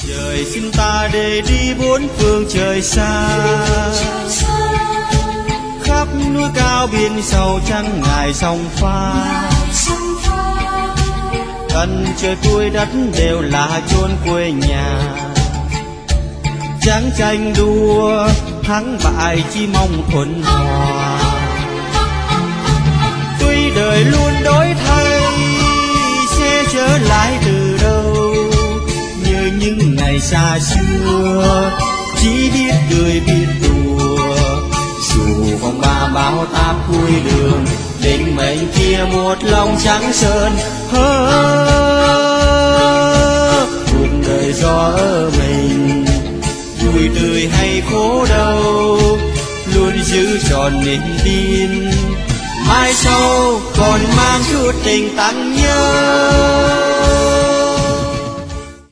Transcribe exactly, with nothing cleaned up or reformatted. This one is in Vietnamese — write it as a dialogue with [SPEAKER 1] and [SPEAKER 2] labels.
[SPEAKER 1] Trời xin ta để đi bốn phương trời xa, khắp núi cao biển sâu chẳng ngại sông pha. Thân trời cuối đất đều là chốn quê nhà, chẳng tranh đua thắng bại chỉ mong thuận hòa. Tuy đời luôn đổi thay sẽ trở lại từ đâu, như những ngày xa xưa chỉ biết cười biết đùa. Dù phong ba bão táp cuối đường, định mệnh kia một lòng trắng sơn hơ. Cuộc đời do ở mình, vui tươi hay khổ đau, luôn giữ tròn niềm tin. Mai sau còn mang chút tình tặng nhớ.